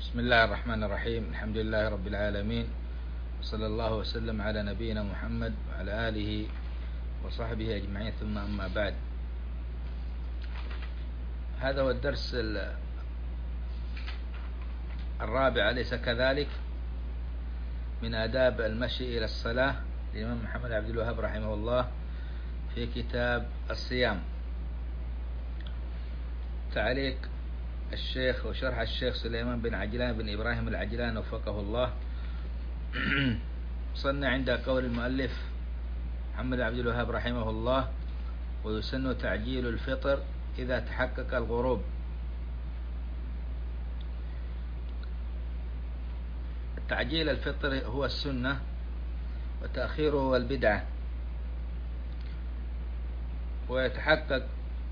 بسم الله الرحمن الرحيم. الحمد لله رب العالمين، وصلى الله وسلم على نبينا محمد وعلى آله وصحبه أجمعين، ثم أما بعد. هذا هو الدرس الرابع، أليس كذلك؟ من آداب المشي إلى الصلاة للإمام محمد عبد الوهاب رحمه الله في كتاب الصيام. تعليق الشيخ وشرح الشيخ سليمان بن عجلان بن إبراهيم العجلان وفقه الله. وصلنا عند قول المؤلف محمد عبد الوهاب رحمه الله: ويسن تعجيل الفطر إذا تحقق الغروب. تعجيل الفطر هو السنة، وتأخيره هو البدعة. ويتحقق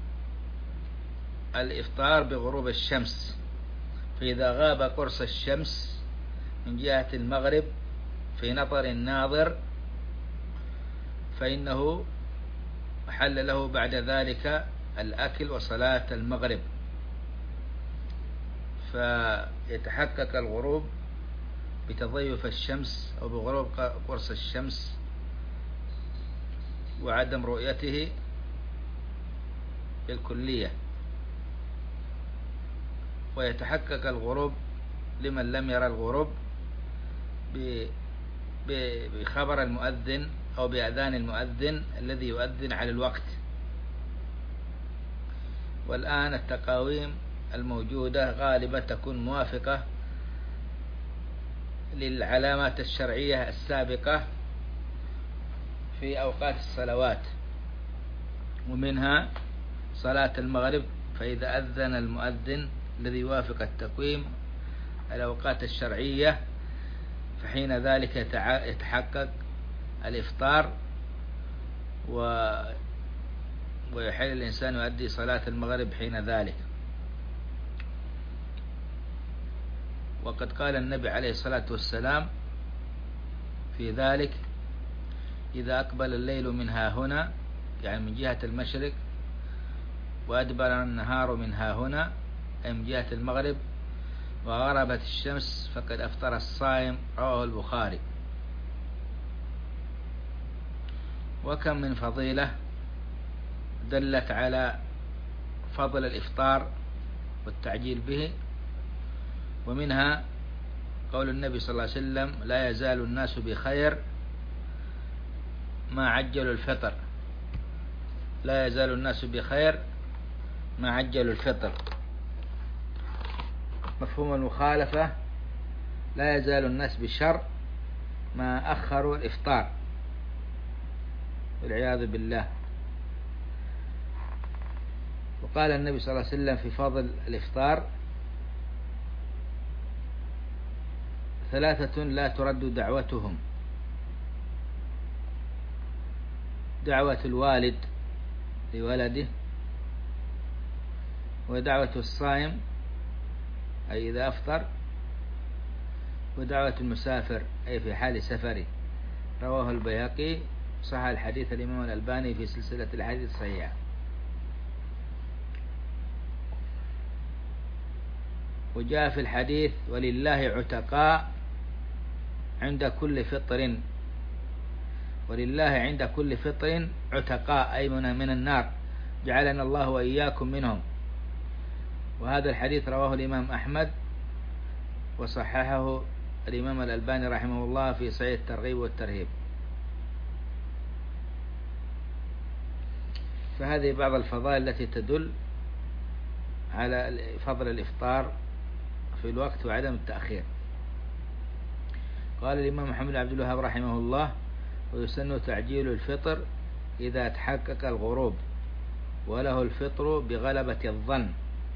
الإفطار بغروب الشمس، فإذا غاب قرص الشمس من جهة المغرب في نظر الناظر فإنه حل له بعد ذلك الأكل وصلاة المغرب. فيتحقق الغروب بتضيف الشمس أو بغروب قرص الشمس وعدم رؤيته بالكلية. ويتحقق الغروب لمن لم يرى الغروب بخبر المؤذن أو بأذان المؤذن الذي يؤذن على الوقت. والآن التقاويم الموجودة غالبا تكون موافقة للعلامات الشرعية السابقة في أوقات الصلوات، ومنها صلاة المغرب، فإذا أذن المؤذن الذي يوافق التقويم الأوقات الشرعية فحين ذلك يتحقق الإفطار ويحل الإنسان يؤدي صلاة المغرب حين ذلك. وقد قال النبي عليه الصلاة والسلام في ذلك: إذا أقبل الليل من ها هنا، يعني من جهة المشرق، وأدبر النهار من ها هنا، أي من جهة المغرب، وغربت الشمس فقد أفطر الصائم. رواه البخاري. وكم من فضيلة دلت على فضل الإفطار والتعجيل به، ومنها قول النبي صلى الله عليه وسلم: لا يزال الناس بخير ما عجلوا الفطر. لا يزال الناس بخير ما عجلوا الفطر. مفهوم المخالفة: لا يزال الناس بشر ما أخروا الإفطار، والعياذ بالله. وقال النبي صلى الله عليه وسلم في فضل الإفطار: ثلاثة لا ترد دعوتهم: دعوة الوالد لولده، ودعوة الصائم أي إذا أفطر، ودعوة المسافر أي في حال سفره. رواه البيهقي. صح الحديث الإمام الألباني في سلسلة الحديث الصحيحة. وجاء في الحديث: ولله عتقاء عند كل فطر. ولله عند كل فطر عتقاء أي من النار، جعلنا الله وإياكم منهم. وهذا الحديث رواه الإمام أحمد، وصححه الإمام الألباني رحمه الله في صحيح الترغيب والترهيب. فهذه بعض الفضائل التي تدل على فضل الإفطار في الوقت وعدم التأخير. قال الإمام محمد عبد الوهاب رحمه الله: ويسن تعجيل الفطر إذا تحقق الغروب، وله الفطر بغلبة الظن.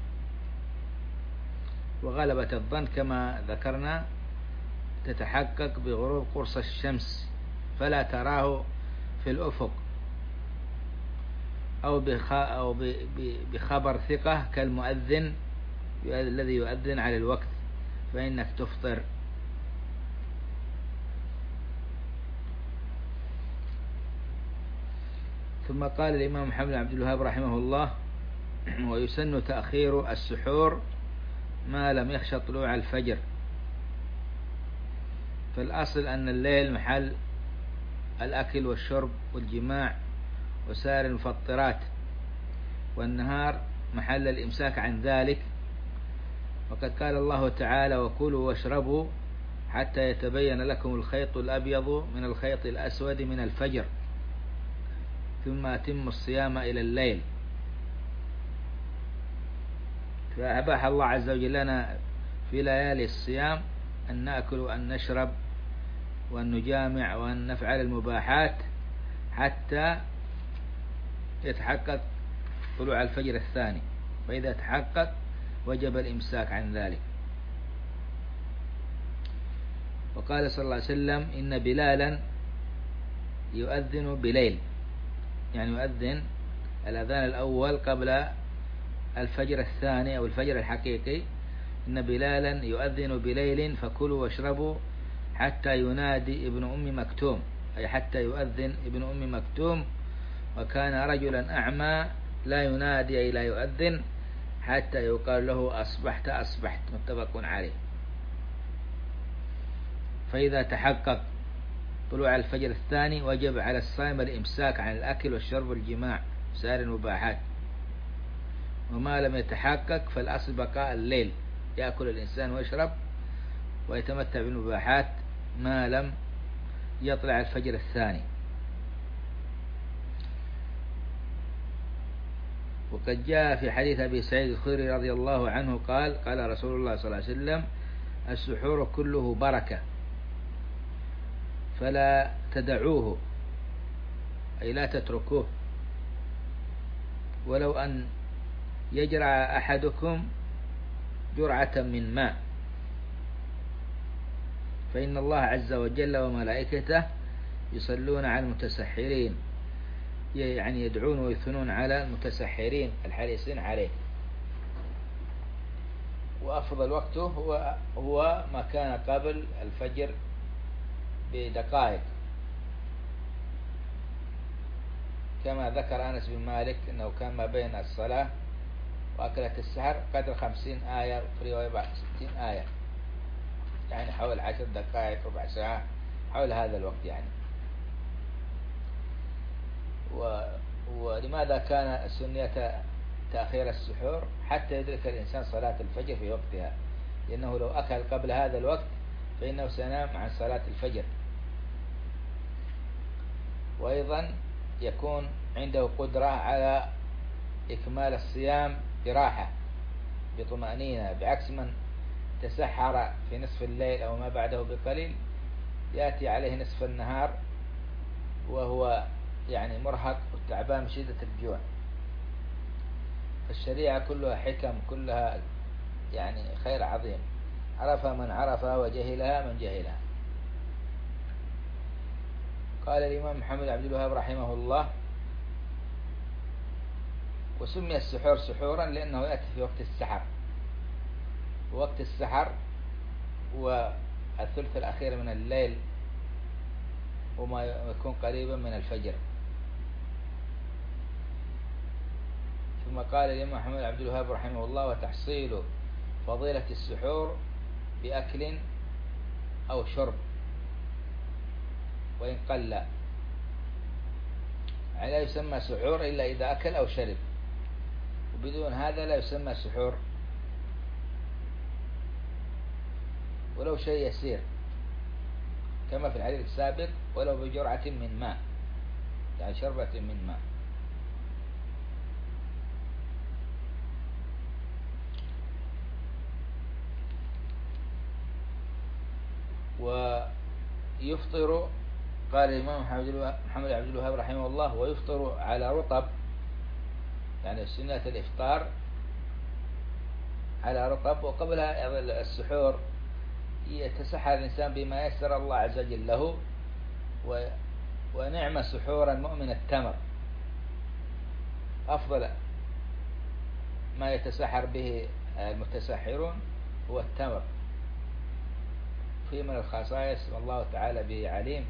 وغلبة الظن كما ذكرنا تتحقق بغروب قرص الشمس فلا تراه في الأفق، أو بخبر ثقة كالمؤذن الذي يؤذن على الوقت، فإنك تفطر. ثم قال الإمام محمد عبد الوهاب رحمه الله: ويسن تأخير السحور ما لم يخشى طلوع الفجر. فالأصل أن الليل محل الأكل والشرب والجماع وسائر المفطرات، والنهار محل الإمساك عن ذلك. وقد قال الله تعالى: وكلوا واشربوا حتى يتبين لكم الخيط الأبيض من الخيط الأسود من الفجر ثم أتموا الصيام إلى الليل. فأباح الله عز وجل لنا في ليالي الصيام أن نأكل وأن نشرب وأن نجامع وأن نفعل المباحات حتى يتحقق طلوع الفجر الثاني، فإذا تحقق وجب الإمساك عن ذلك. وقال صلى الله عليه وسلم: إن بلالا يؤذن بليل، يعني يؤذن الأذان الأول قبل الفجر الثاني أو الفجر الحقيقي. إن بلالا يؤذن بليل فكلوا واشربوا حتى ينادي ابن أم مكتوم، أي حتى يؤذن ابن أم مكتوم، وكان رجلا أعمى لا ينادي أي لا يؤذن حتى يقال له أصبحت أصبحت، متفق عليه. فإذا تحقق طلوع الفجر الثاني وجب على الصائم الإمساك عن الأكل والشرب والجماع وسائر المباحات. وما لم يتحقق فالأصل بقاء الليل، يأكل الإنسان ويشرب ويتمتع بالمباحات ما لم يطلع الفجر الثاني. وقد جاء في حديث أبي سعيد الخدري رضي الله عنه قال: قال رسول الله صلى الله عليه وسلم: السحور كله بركة فلا تدعوه، أي لا تتركوه، ولو أن يجرع أحدكم جرعة من ماء، فإن الله عز وجل وملائكته يصلون على المتسحرين، يعني يدعون ويثنون على المتسحرين الحريصين عليه. وأفضل وقته هو ما كان قبل الفجر بدقائق، كما ذكر أنس بن مالك أنه كان ما بين الصلاة وأكلة السحر قدر 50 آية، في رواية 60 آية، يعني حول 10 دقائق ربع ساعة، حول هذا الوقت يعني. ولماذا كان سنية تأخير السحور؟ حتى يدرك الإنسان صلاة الفجر في وقتها، لأنه لو أكل قبل هذا الوقت فإنه سينام عن صلاة الفجر. وأيضا يكون عنده قدرة على إكمال الصيام براحة بطمأنينة، بعكس من تسحر في نصف الليل أو ما بعده بقليل، يأتي عليه نصف النهار وهو يعني مرهق وتعبان من شدة الجوع. فالشريعة كلها حكم، كلها يعني خير عظيم، عرفها من عرفها وجهلها من جهلها. قال الإمام محمد عبد الوهاب رحمه الله: وسمي السحور سحورا لأنه يأتي في وقت السحر، ووقت السحر والثلث الأخير من الليل وما يكون قريبا من الفجر. ثم قال الإمام محمد عبد الوهاب رحمه الله: وتحصيل فضيلة السحور بأكل أو شرب وإن قل، يعني لا يسمى سحور إلا إذا أكل أو شرب، وبدون هذا لا يسمى سحور ولو شيء يسير، كما في الحديث السابق: ولو بجرعة من ماء، يعني شربة من ماء. ويفطر، قال الإمام محمد عبد الوهاب رحمه الله: ويفطر على رطب، يعني سنة الإفطار على رطب. وقبل السحور يتسحر الإنسان بما يسر الله عز وجل له، ونعم سحور المؤمن التمر، أفضل ما يتسحر به المتسحرون هو التمر، في من الخصائص والله تعالى به عليم.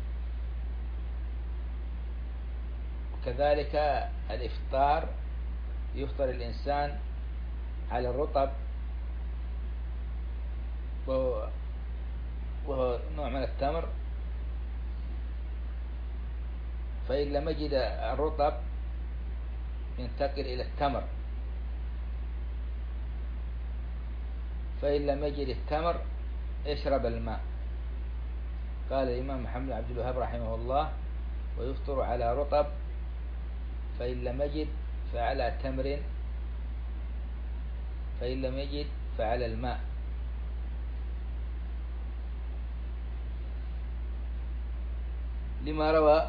وكذلك الإفطار، يفطر الإنسان على الرطب وهو نوع من التمر. فإن لم يجد الرطب ينتقل إلى التمر، فإن لم يجد التمر يشرب الماء. قال الإمام محمد بن عبد الوهاب رحمه الله: ويفطر على رطب، فإن لم يجد فعلى تمر، فإن لم يجد فعلى الماء. لما روى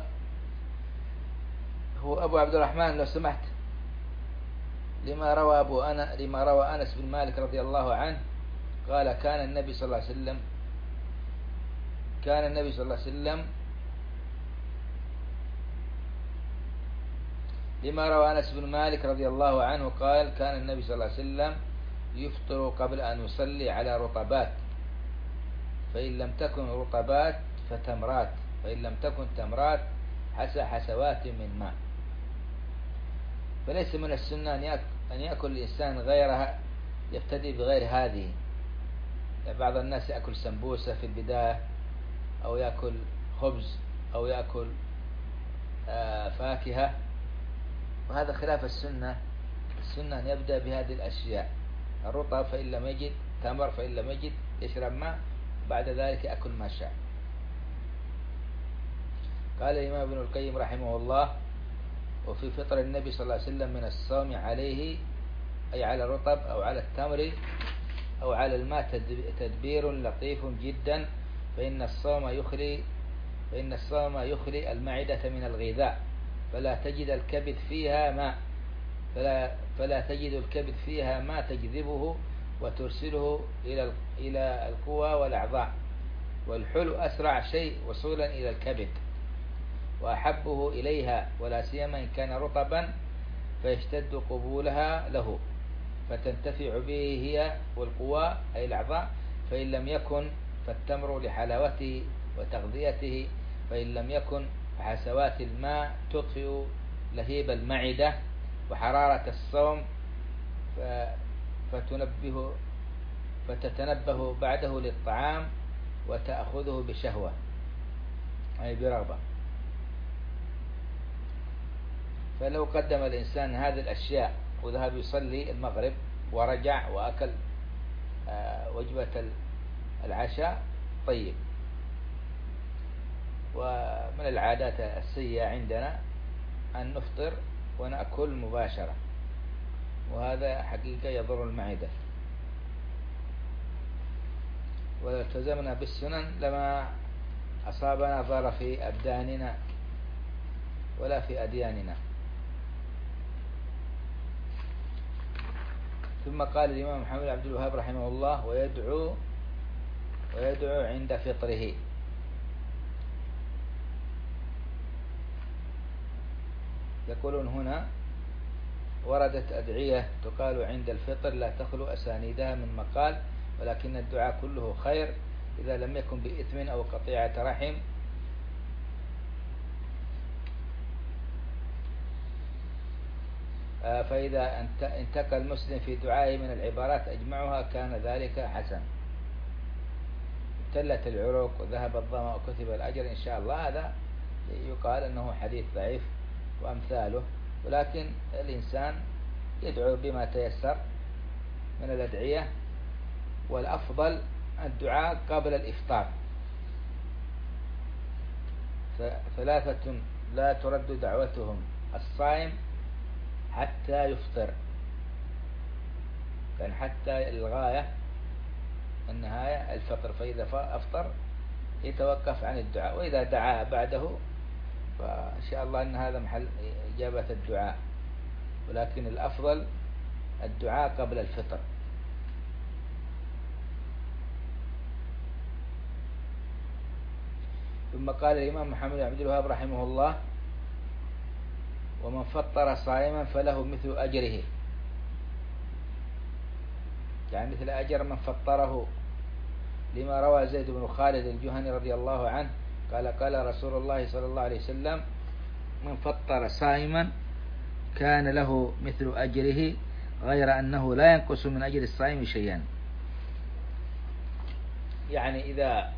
هو أبو عبد الرحمن لو سمحت، لما روى أنس بن مالك رضي الله عنه قال كان النبي صلى الله عليه وسلم لما روى أنس بن مالك رضي الله عنه قال كان النبي صلى الله عليه وسلم يفطر قبل أن يصلي على رطبات، فإن لم تكن رطبات فتمرات، فإن لم تكن تمرات حسوات من ماء. فليس من السنة أن يأكل الإنسان غيرها، يبتدئ بغير هذه. يعني بعض الناس يأكل سمبوسة في البداية، أو يأكل خبز، أو يأكل فاكهة، وهذا خلاف السنة. السنة أن يبدأ بهذه الأشياء: الرطب، فإن لم يجد تمر، فإن لم يجد يشرب ماء، بعد ذلك يأكل ما شاء. قال الإمام ابن القيم رحمه الله: وفي فطر النبي صلى الله عليه وسلم من الصوم عليه، أي على الرطب أو على التمر أو على الماء، تدبير لطيف جدا، فإن الصوم يخلي المعدة من الغذاء، فلا تجد الكبد فيها ما تجذبه وترسله إلى القوى والأعضاء، والحلو أسرع شيء وصولا إلى الكبد وأحبه إليها، ولا سيما إن كان رطبا فيشتد قبولها له، فتنتفع به هي والقوى أي الأعضاء. فإن لم يكن فالتمر لحلاوته وتغذيته، فإن لم يكن فحسوات الماء تطفئ لهيب المعدة وحرارة الصوم، فتتنبه بعده للطعام وتأخذه بشهوة أي برغبة. فلو قدم الإنسان هذه الأشياء وذهب يصلي المغرب ورجع وأكل وجبة العشاء طيب. ومن العادات السيئة عندنا أن نفطر ونأكل مباشرة، وهذا حقيقة يضر المعدة. ولو التزمنا بالسنن لما أصابنا ضرر في أبداننا ولا في أدياننا. ثم قال الإمام محمد بن عبد الوهاب رحمه الله: ويدعو عند فطره. يقولون هنا وردت أدعية تقال عند الفطر لا تخلو أسانيدها من مقال، ولكن الدعاء كله خير إذا لم يكن بإثم أو قطيعة رحم. فإذا انتقى المسلم في دعائه من العبارات أجمعها كان ذلك حسن. ابتلت العروق وذهب الظمأ وكتب الأجر إن شاء الله، هذا يقال أنه حديث ضعيف وأمثاله، ولكن الإنسان يدعو بما تيسر من الأدعية، والأفضل الدعاء قبل الإفطار. ثلاثة لا ترد دعوتهم: الصائم حتى يفطر، يعني حتى الغاية النهاية الفطر، فإذا أفطر يتوقف عن الدعاء، وإذا دعا بعده فإن شاء الله أن هذا محل إجابة الدعاء، ولكن الأفضل الدعاء قبل الفطر. ثم قال الإمام محمد بن عبد الوهاب رحمه الله: ومن فطر صائما فله مثل أجره، يعني مثل أجر من فطره، لما روى زيد بن خالد الجهني رضي الله عنه قال قال رسول الله صلى الله عليه وسلم: من فطر صائما كان له مثل أجره غير أنه لا ينقص من أجر الصائم شيئا. يعني إذا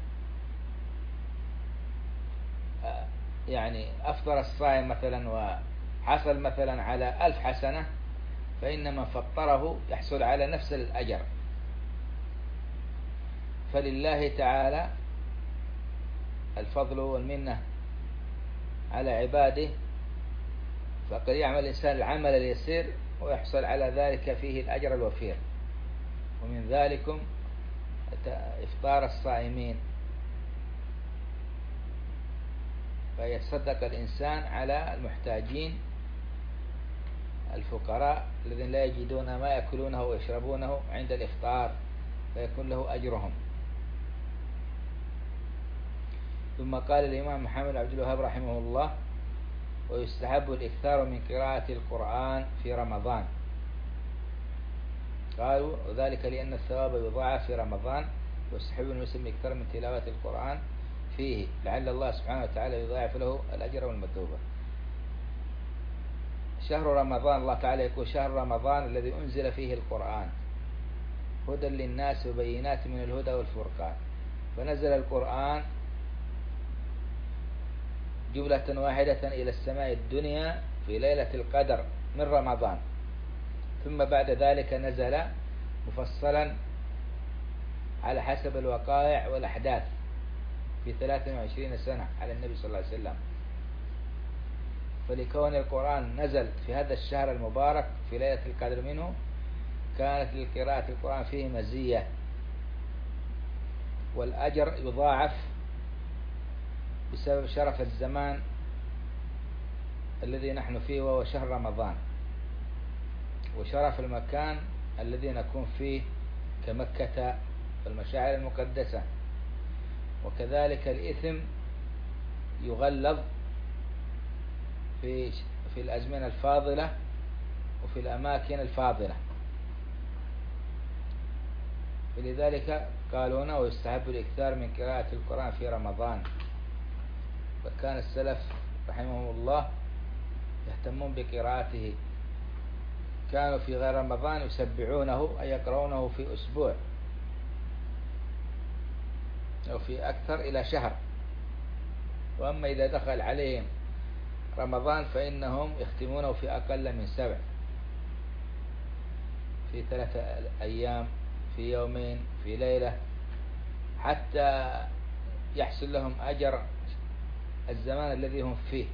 يعني أفطر الصائم مثلا وحصل مثلا على 1000 حسنة، فإن من فطره يحصل على نفس الأجر. فلله تعالى الفضل والمنة على عباده، فقد يعمل الإنسان العمل اليسير ويحصل على ذلك فيه الأجر الوفير. ومن ذلكم إفطار الصائمين، فيتصدق الإنسان على المحتاجين الفقراء الذين لا يجدون ما يأكلونه ويشربونه عند الإفطار، فيكون له أجرهم. ثم قال الإمام محمد عبد الوهاب رحمه الله: ويستحب الإكثار من قراءة القرآن في رمضان. قالوا وذلك لأن الثواب يضاعف في رمضان، ويستحب المسلم الإكثار من تلاوة القرآن فيه لعل الله سبحانه وتعالى يضاعف له الأجر والمثوبة. شهر رمضان، الله تعالى يقول: شهر رمضان الذي أنزل فيه القرآن هدى للناس وبينات من الهدى والفرقان. فنزل القرآن جملة واحدة إلى السماء الدنيا في ليلة القدر من رمضان، ثم بعد ذلك نزل مفصلا على حسب الوقائع والأحداث في 23 سنة على النبي صلى الله عليه وسلم. فلكون القرآن نزل في هذا الشهر المبارك في ليلة القدر منه، كانت لقراءة القرآن فيه مزية، والأجر يضاعف بسبب شرف الزمان الذي نحن فيه وهو شهر رمضان، وشرف المكان الذي نكون فيه كمكة والمشاعر المقدسة. وكذلك الإثم يغلظ في الأزمنة الفاضلة وفي الأماكن الفاضلة. فلذلك قالوا هنا: ويستحب الإكثار من قراءة القرآن في رمضان. وكان السلف رحمهم الله يهتمون بقراءته، كانوا في غير رمضان يسبعونه أي يقرؤونه في أسبوع أو في أكثر إلى شهر. وأما إذا دخل عليهم رمضان فإنهم يختمونه في أقل من 7، في 3 أيام، في يومين، في ليلة، حتى يحصل لهم أجر الزمان الذي هم فيه.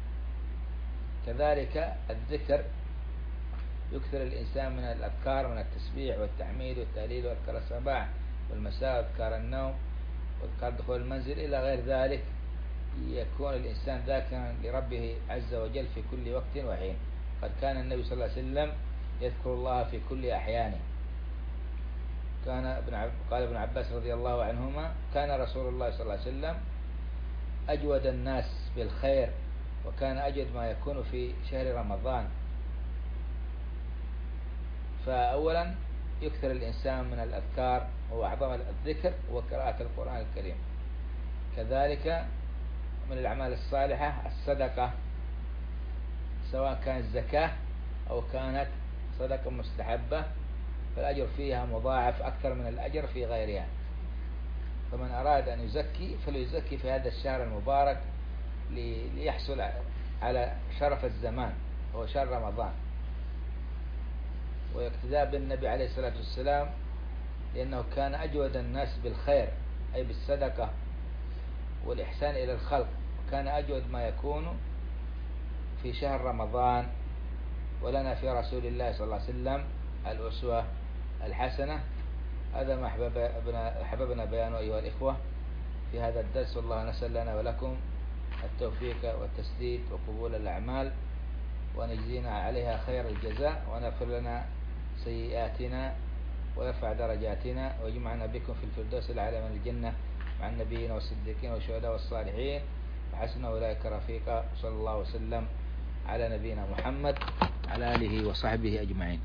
كذلك الذكر، يكثر الإنسان من الأذكار، من التسبيح والتحميد والتهليل وأذكار الصباح والمساء وأذكار النوم وأذكار دخول المنزل إلى غير ذلك، يكون الإنسان ذاكرا لربه عز وجل في كل وقت وحين. قد كان النبي صلى الله عليه وسلم يذكر الله في كل أحيانه. قال ابن عباس رضي الله عنهما: كان رسول الله صلى الله عليه وسلم أجود الناس بالخير، وكان أجود ما يكون في شهر رمضان. فأولا يكثر الإنسان من الأذكار، وأعظم الذكر وقراءة القرآن الكريم. كذلك من الأعمال الصالحة الصدقة، سواء كانت زكاة أو كانت صدقة مستحبة، فالأجر فيها مضاعف أكثر من الأجر في غيرها. فمن أراد أن يزكي فليزكي في هذا الشهر المبارك ليحصل على شرف الزمان هو شهر رمضان، واقتداء بالنبي عليه الصلاة والسلام، لأنه كان أجود الناس بالخير أي بالصدقة والإحسان إلى الخلق، وكان أجود ما يكون في شهر رمضان. ولنا في رسول الله صلى الله عليه وسلم الأسوة الحسنة. هذا ما أحببنا بيانه أيها الإخوة في هذا الدرس، والله نسأل لنا ولكم التوفيق والتسديد وقبول الأعمال، وأن يجزينا عليها خير الجزاء، وأن يغفر لنا سيئاتنا ويرفع درجاتنا، ويجمعنا بكم في الفردوس الأعلى من الجنة مع النبيين والصديقين والشهداء والصالحين، وحسن أولئك رفيقا. صلى الله وسلم على نبينا محمد على آله وصحبه أجمعين.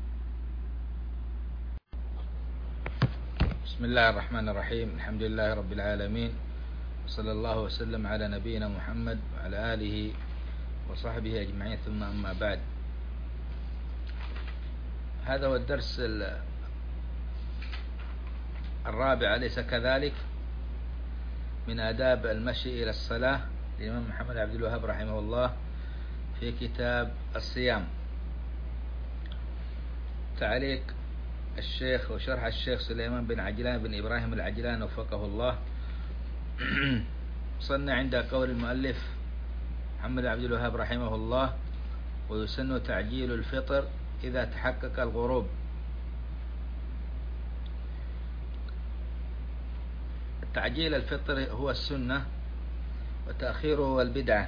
بسم الله الرحمن الرحيم. الحمد لله رب العالمين، وصلى الله وسلم على نبينا محمد وعلى آله وصحبه أجمعين، ثم أما بعد. هذا هو الدرس الرابع أليس كذلك؟ من آداب المشي إلى الصلاة للإمام محمد عبد الوهاب رحمه الله في كتاب الصيام. تعليق الشيخ وشرح الشيخ سليمان بن عجلان بن إبراهيم العجلان وفقه الله. صلنا عند قول المؤلف محمد عبد الوهاب رحمه الله: ويسن تعجيل الفطر إذا تحقق الغروب. تعجيل الفطر هو السنة، وتأخيره هو البدعة.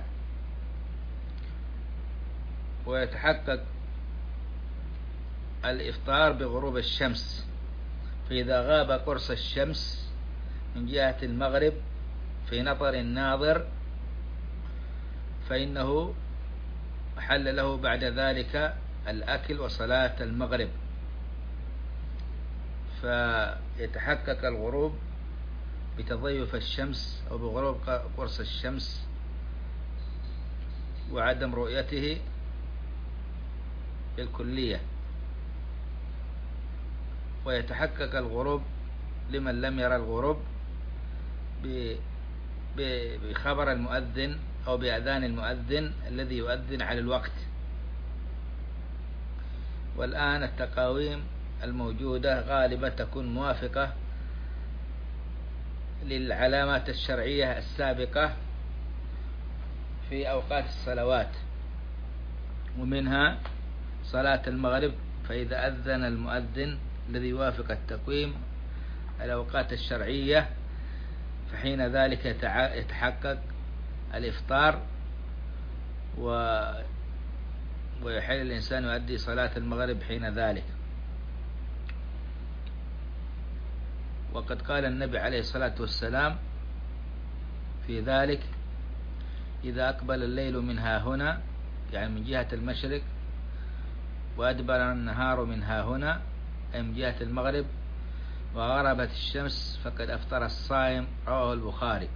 ويتحقق الإفطار بغروب الشمس، فإذا غاب قرص الشمس من جهة المغرب في نظر الناظر فإنه حل له بعد ذلك الأكل وصلاة المغرب. فيتحقق الغروب بتضيف الشمس أو بغروب قرص الشمس وعدم رؤيته بالكلية. ويتحقق الغروب لمن لم يرى الغروب بخبر المؤذن أو بأذان المؤذن الذي يؤذن على الوقت. والآن التقاويم الموجودة غالبا تكون موافقة للعلامات الشرعية السابقة في أوقات الصلوات، ومنها صلاة المغرب، فإذا أذن المؤذن الذي يوافق التقويم الأوقات الشرعية فحين ذلك يتحقق الإفطار ويحل الإنسان يؤدي صلاة المغرب حين ذلك. وقد قال النبي عليه الصلاة والسلام في ذلك: إذا أقبل الليل من ها هنا، يعني من جهة المشرق، وأدبر النهار من ها هنا، أي من جهة المغرب، وغربت الشمس فقد أفطر الصائم. رواه البخاري.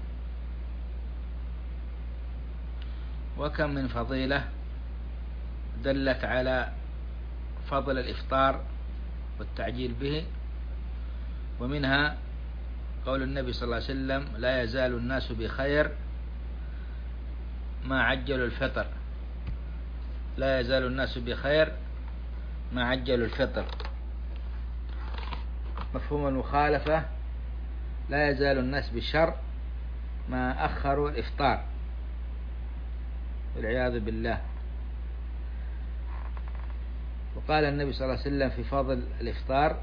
وكم من فضيلة دلت على فضل الإفطار والتعجيل به، ومنها قول النبي صلى الله عليه وسلم: لا يزال الناس بخير ما عجلوا الفطر. لا يزال الناس بخير ما عجلوا الفطر. مفهوم المخالفة: لا يزال الناس بشر ما أخروا الإفطار، والعياذ بالله. وقال النبي صلى الله عليه وسلم في فضل الإفطار: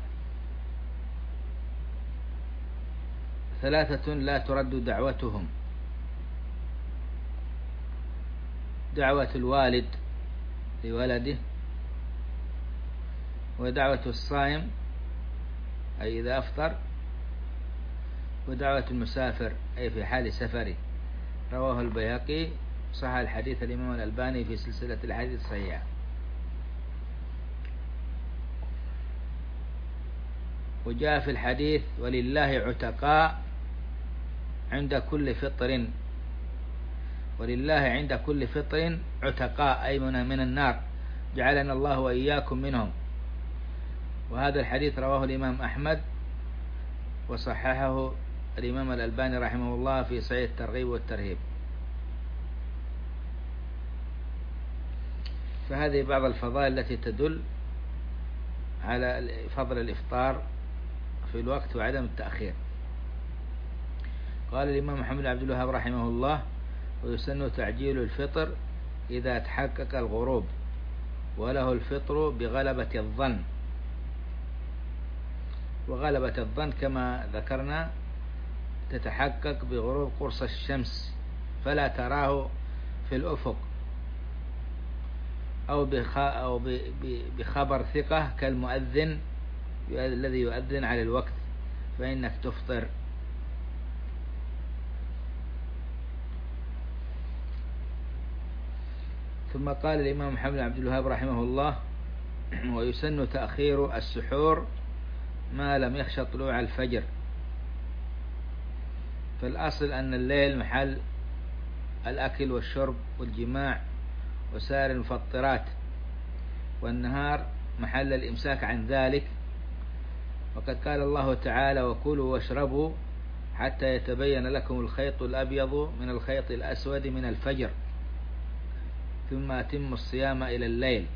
ثلاثة لا ترد دعوتهم: دعوة الوالد لولده، ودعوة الصائم أي إذا أفطر، ودعوة المسافر أي في حال سفره. رواه البيهقي. صح الحديث الإمام الألباني في سلسلة الحديث الصحيحة. وجاء في الحديث: ولله عتقاء عند كل فطر. ولله عند كل فطر عتقاء أي من النار، جعلنا الله وإياكم منهم. وهذا الحديث رواه الإمام أحمد، وصححه الإمام الألباني رحمه الله في صحيح الترغيب والترهيب. فهذه بعض الفضائل التي تدل على فضل الإفطار في الوقت وعدم التأخير. قال الإمام محمد عبد الوهاب رحمه الله: ويسن تعجيل الفطر إذا تحقق الغروب، وله الفطر بغلبة الظن. وغلبة الظن كما ذكرنا تتحقق بغروب قرص الشمس فلا تراه في الأفق، أو بخبر ثقة كالمؤذن الذي يؤذن على الوقت، فإنك تفطر. ثم قال الإمام محمد عبد الوهاب رحمه الله: ويسن تأخير السحور ما لم يخشى طلوع الفجر. فالأصل أن الليل محل الأكل والشرب والجماع وسائر المفطرات، والنهار محل الإمساك عن ذلك، وقد قال الله تعالى: وكلوا واشربوا حتى يتبين لكم الخيط الأبيض من الخيط الأسود من الفجر ثم أتموا الصيام إلى الليل.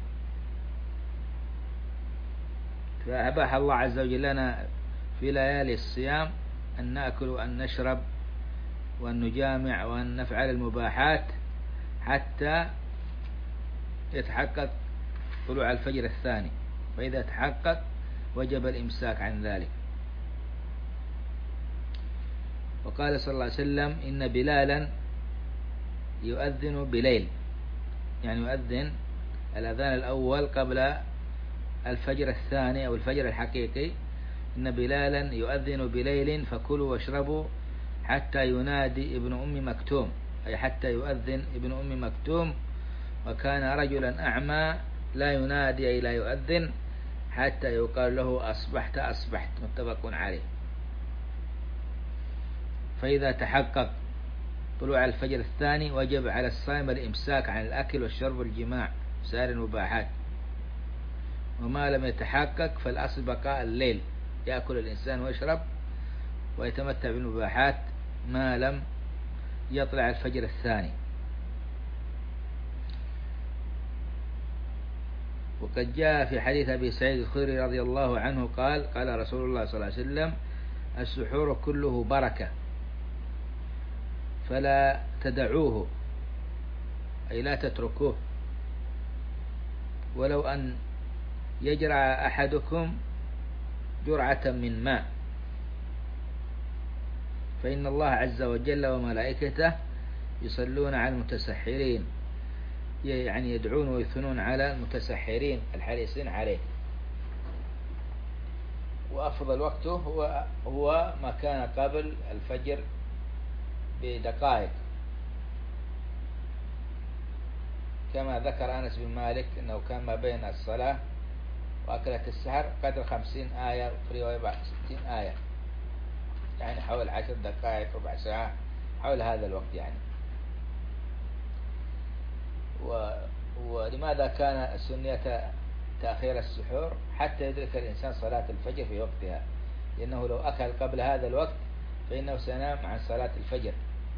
فأباح الله عز وجل لنا في ليالي الصيام أن نأكل وأن نشرب وأن نجامع وأن نفعل المباحات حتى يتحقق طلوع الفجر الثاني، فإذا تحقق وجب الإمساك عن ذلك. وقال صلى الله عليه وسلم: إن بلالا يؤذن بليل، يعني يؤذن الأذان الأول قبل الفجر الثاني أو الفجر الحقيقي. إن بلالا يؤذن بليل فكلوا واشربوا حتى ينادي ابن أم مكتوم، أي حتى يؤذن ابن أم مكتوم، وكان رجلا أعمى لا ينادي أي لا يؤذن حتى يقال له أصبحت أصبحت، متفق عليه. فإذا تحقق طلوع الفجر الثاني وجب على الصائم الإمساك عن الأكل والشرب والجماع سائر المباحات، وما لم يتحقق فالأصل بقاء الليل، يأكل الإنسان ويشرب ويتمتع بالمباحات ما لم يطلع الفجر الثاني. وقد جاء في حديث أبي سعيد الخدري رضي الله عنه قال: قال رسول الله صلى الله عليه وسلم: السحور كله بركة فلا تدعوه، أي لا تتركوه، ولو أن يجرع أحدكم جرعة من ماء، فإن الله عز وجل وملائكته يصلون على المتسحرين، يعني يدعون ويثنون على المتسحرين الحريصين عليه. وأفضل وقته هو ما كان قبل الفجر بدقائق، كما ذكر أنس بن مالك أنه كان ما بين الصلاة وأكلة السحر قدر 50 آية، في رواية 60 آية، يعني حول 10 دقائق ربع ساعة، حول هذا الوقت يعني. ولماذا كان سنية تأخير السحور؟ حتى يدرك الإنسان صلاة الفجر في وقتها، لأنه لو أكل قبل هذا الوقت فإنه سينام عن صلاة الفجر.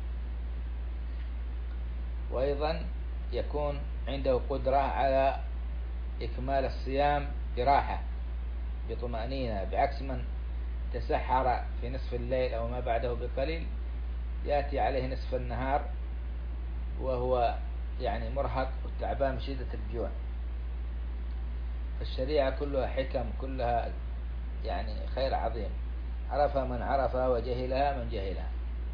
وأيضا يكون عنده قدرة على إكمال الصيام براحة بطمأنينة، بعكس من تسحر في نصف الليل أو ما بعده بقليل، يأتي عليه نصف النهار وهو يعني مرهق وتعبان من شدة الجوع. فالشريعة كلها حكم، كلها يعني خير عظيم، عرفها من عرفها وجهلها من جهلها.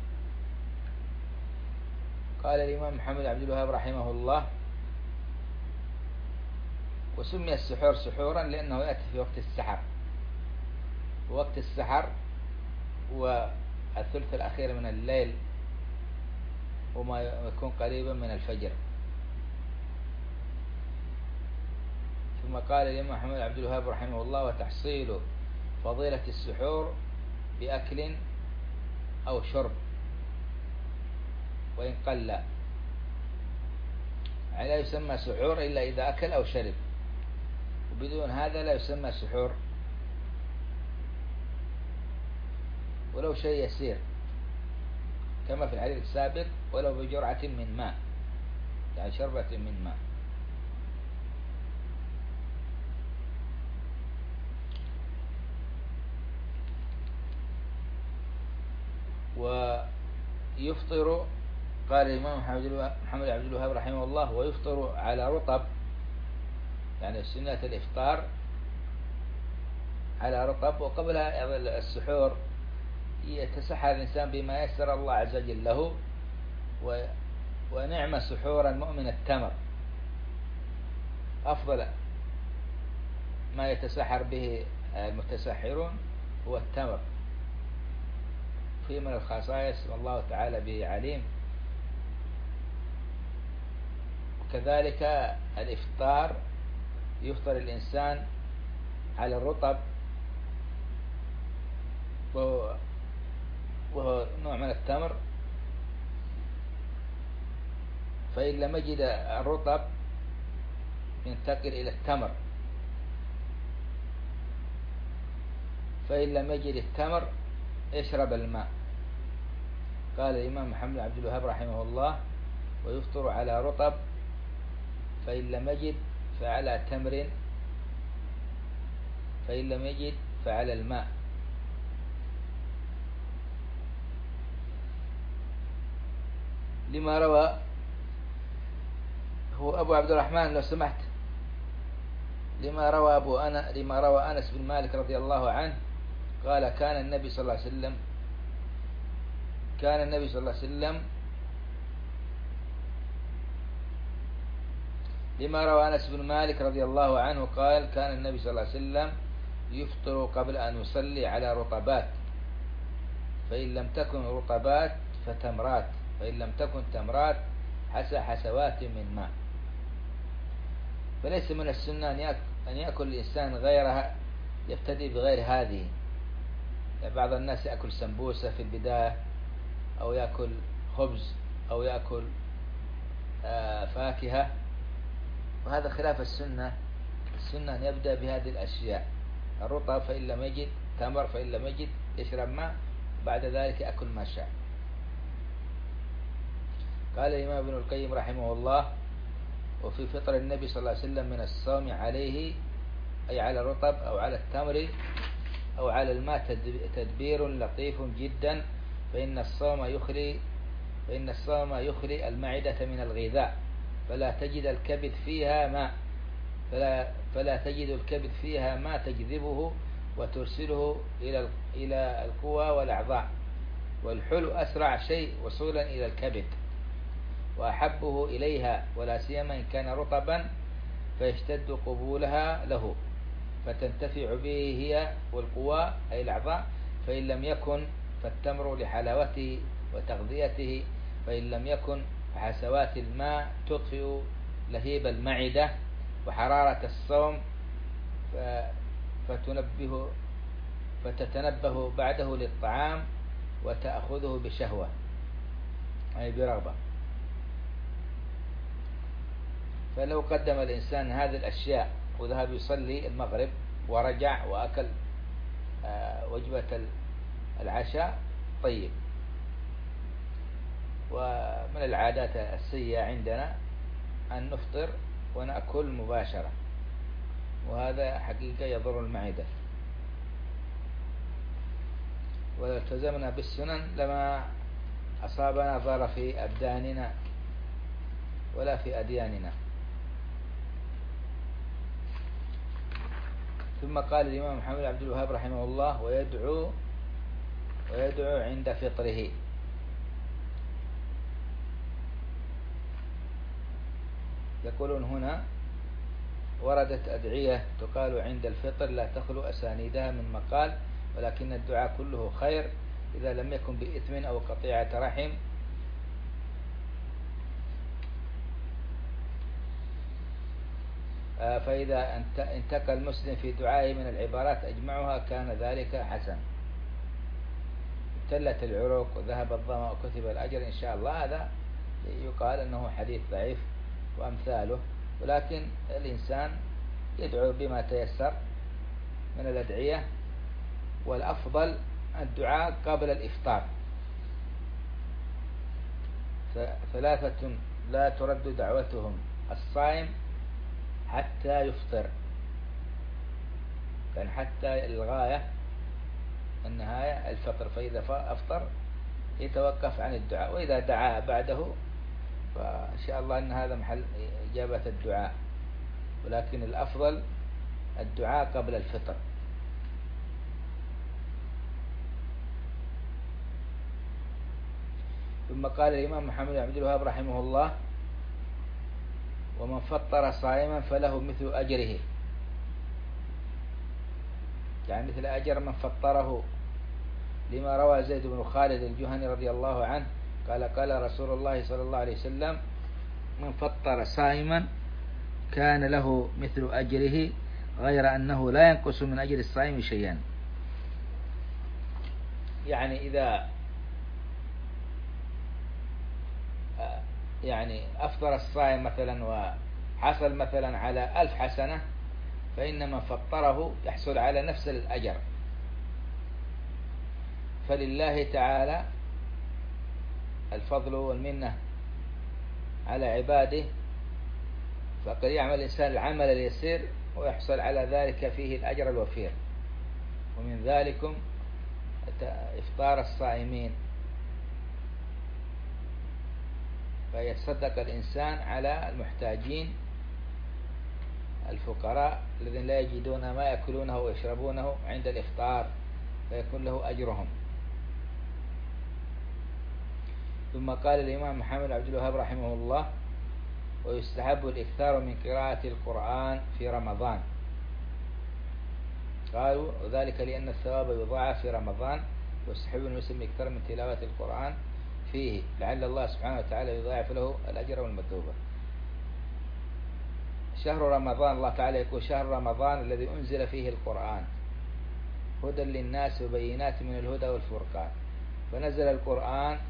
قال الإمام محمد عبد الوهاب رحمه الله: وسمي السحور سحورا لأنه يأتي في وقت السحر، ووقت السحر والثلث الأخير من الليل وما يكون قريبا من الفجر. ثم قال الإمام محمد عبد الوهاب رحمه الله: وتحصيل فضيلة السحور بأكل أو شرب وإن قل، يعني لا يسمى سحور إلا إذا أكل أو شرب، وبدون هذا لا يسمى سحور ولو شيء يسير، كما في الحديث السابق: ولو بجرعة من ماء، يعني شربة من ماء. ويفطر، قال الإمام محمد عبد الوهاب رحمه الله: ويفطر على رطب، يعني سنة الإفطار على رطب. وقبلها السحور يتسحر الإنسان بما يسر الله عز وجل له، ونعم سحورا مؤمن التمر، أفضل ما يتسحر به المتسحرون هو التمر، في من الخصائص والله تعالى به عليم. وكذلك الإفطار، يفطر الإنسان على الرطب، وهو نوع من التمر، فإن لم يجد الرطب ينتقل إلى التمر، فإن لم يجد التمر يشرب الماء. قال الإمام محمد عبد الوهاب رحمه الله: ويفطر على رطب، فإن لم يجد فعلى تمر، فإن لم يجد فعلى الماء. لما روى هو أبو عبد الرحمن لو سمحت، لما روى أنس بن مالك رضي الله عنه قال: كان النبي صلى الله عليه وسلم لما روى أنس بن مالك رضي الله عنه قال: كان النبي صلى الله عليه وسلم يفطر قبل أن يصلي على رطبات، فإن لم تكن رطبات فتمرات، فإن لم تكن تمرات حسوات من ماء. فليس من السنة أن يأكل الإنسان غيرها، يبتدي بغير هذه. يعني بعض الناس يأكل سمبوسة في البداية، أو يأكل خبز، أو يأكل فاكهة، وهذا خلاف السنة. السنة أن يبدأ بهذه الأشياء: الرطب، فإن لم يجد تمر، فإن لم يجد يشرب ماء، بعد ذلك يأكل ما شاء. قال الإمام ابن القيم رحمه الله: وفي فطر النبي صلى الله عليه وسلم من الصوم عليه، أي على الرطب أو على التمر أو على الماء، تدبير لطيف جدا، فإن الصوم يخلي المعدة من الغذاء، فلا تجد الكبد فيها ما تجذبه وترسله إلى القوى والأعضاء، والحلو أسرع شيء وصولا إلى الكبد وأحبه إليها، ولا سيما إن كان رطبا فيشتد قبولها له، فتنتفع به هي والقوى أي الأعضاء. فإن لم يكن فالتمر لحلاوته وتغذيته، فإن لم يكن فحسوات الماء تطفئ لهيب المعدة وحرارة الصوم، فتتنبه بعده للطعام وتأخذه بشهوة أي برغبة. فلو قدم الإنسان هذه الأشياء وذهب يصلي المغرب ورجع وأكل وجبة العشاء طيب. ومن العادات السيئة عندنا أن نفطر ونأكل مباشرة، وهذا حقيقة يضر المعدة. ولو التزمنا بالسنن لما أصابنا ضرر في أبداننا ولا في أدياننا. ثم قال الإمام محمد عبد الوهاب رحمه الله: ويدعو عند فطره. يقولون هنا وردت أدعية تقال عند الفطر لا تخلو أسانيدها من مقال، ولكن الدعاء كله خير إذا لم يكن بإثم أو قطيعة رحم. فإذا انتقى المسلم في دعائه من العبارات أجمعها كان ذلك حسن. ابتلت العروق وذهب الظمأ وكتب الأجر إن شاء الله، هذا يقال أنه حديث ضعيف وأمثاله، ولكن الإنسان يدعو بما تيسر من الأدعية، والأفضل الدعاء قبل الإفطار. ثلاثة لا ترد دعوتهم: الصائم حتى يفطر، كان حتى الغاية النهاية الفطر، فإذا أفطر يتوقف عن الدعاء، وإذا دعا بعده فإن شاء الله أن هذا محل إجابة الدعاء، ولكن الأفضل الدعاء قبل الفطر. ثم قال الإمام محمد عبد الوهاب رحمه الله: ومن فطر صائما فله مثل أجره، يعني مثل أجر من فطره، لما روى زيد بن خالد الجهني رضي الله عنه قال: قال رسول الله صلى الله عليه وسلم: من فطر صائما كان له مثل أجره غير أنه لا ينقص من أجر الصائم شيئا. يعني إذا أفطر الصائم مثلا وحصل مثلا على 1000 حسنة، فإن من فطره يحصل على نفس الأجر فلله تعالى الفضل والمنة على عباده، فقد يعمل الإنسان العمل اليسير ويحصل على ذلك فيه الأجر الوفير. ومن ذلكم إفطار الصائمين، فيتصدق الإنسان على المحتاجين الفقراء الذين لا يجدون ما يأكلونه ويشربونه عند الإفطار، فيكون له أجرهم. ثم قال الإمام محمد عبد الوهاب رحمه الله: ويستحب الإكثار من قراءة القرآن في رمضان. قالوا وذلك لأن الثواب يضاعف في رمضان، ويستحب المسلم الإكثار من تلاوة القرآن فيه لعل الله سبحانه وتعالى يضاعف له الأجر والمثوبة. شهر رمضان، الله تعالى يقول: شهر رمضان الذي أنزل فيه القرآن هدى للناس وبينات من الهدى والفرقان. فنزل القرآن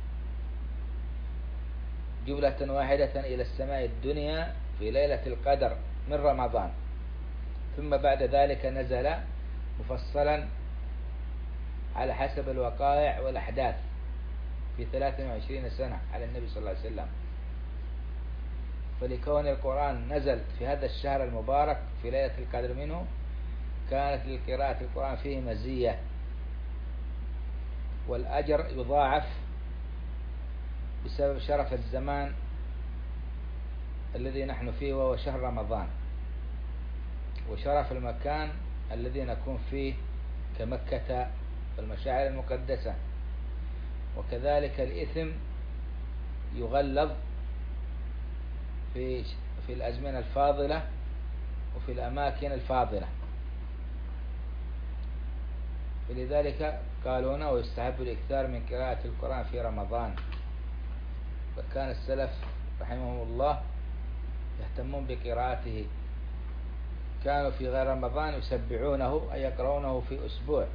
جملة واحدة إلى السماء الدنيا في ليلة القدر من رمضان، ثم بعد ذلك نزل مفصلا على حسب الوقائع والأحداث في 23 سنة على النبي صلى الله عليه وسلم. فلكون القرآن نزل في هذا الشهر المبارك في ليلة القدر منه، كانت لقراءة القرآن فيه مزية، والأجر يضاعف بسبب شرف الزمان الذي نحن فيه وهو شهر رمضان، وشرف المكان الذي نكون فيه كمكة والمشاعر المقدسة. وكذلك الإثم يغلظ في الأزمنة الفاضلة وفي الأماكن الفاضلة، فلذلك قالوا هنا: ويستحب الإكثار من قراءة القرآن في رمضان. فكان السلف رحمهم الله يهتمون بقراءته، كانوا في غير رمضان يسبعونه أي يقرؤونه في أسبوع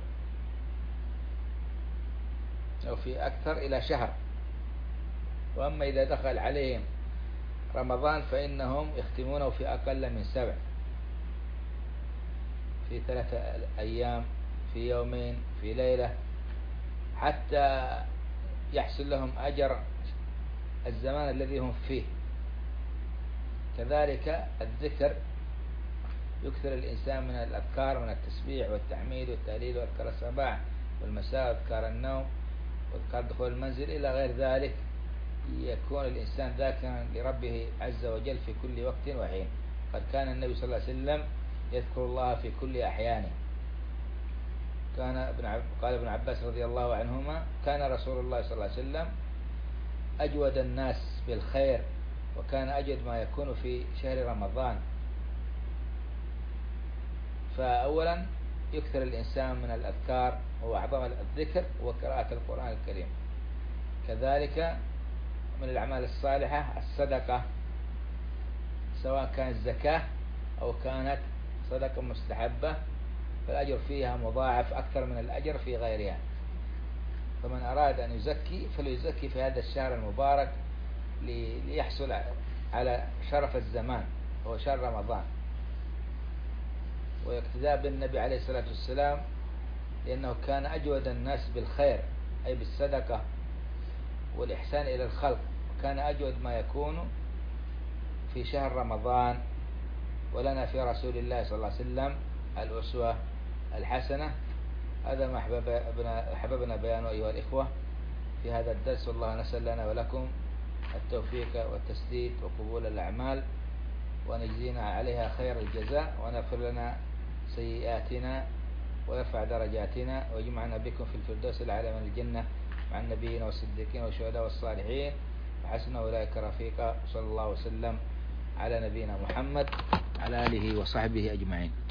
أو في أكثر إلى شهر. وأما إذا دخل عليهم رمضان فإنهم يختمونه في أقل من 7، في 3 أيام، في يومين، في ليلة، حتى يحصل لهم أجر الزمان الذي هم فيه. كذلك الذكر، يكثر الإنسان من الأذكار، من التسبيح والتحميد والتهليل وأذكار الصباح والمساء وأذكار النوم وأذكار دخول المنزل إلى غير ذلك، يكون الإنسان ذاكرا لربه عز وجل في كل وقت وحين. قد كان النبي صلى الله عليه وسلم يذكر الله في كل أحيانه. قال ابن عباس رضي الله عنهما: كان رسول الله صلى الله عليه وسلم أجود الناس بالخير، وكان أجود ما يكون في شهر رمضان. فأولا يكثر الإنسان من الأذكار، وأعظم الذكر وقراءة القرآن الكريم. كذلك من الأعمال الصالحة الصدقة، سواء كانت زكاة أو كانت صدقة مستحبة، فالأجر فيها مضاعف أكثر من الأجر في غيرها. فمن أراد أن يزكي فليزكي في هذا الشهر المبارك ليحصل على شرف الزمان وهو شهر رمضان، واقتداء بالنبي عليه الصلاة والسلام، لأنه كان أجود الناس بالخير أي بالصدقة والإحسان إلى الخلق، وكان أجود ما يكون في شهر رمضان. ولنا في رسول الله صلى الله عليه وسلم الأسوة الحسنة. هذا ما أحببنا بيانه أيها الإخوة في هذا الدرس، والله نسأل لنا ولكم التوفيق والتسديد وقبول الأعمال، وأن يجزينا عليها خير الجزاء، وأن يغفر لنا سيئاتنا ويرفع درجاتنا، ويجمعنا بكم في الفردوس الأعلى من الجنة مع النبيين والصديقين والشهداء والصالحين، وحسن أولئك رفيقا. صلى الله وسلم على نبينا محمد على آله وصحبه أجمعين.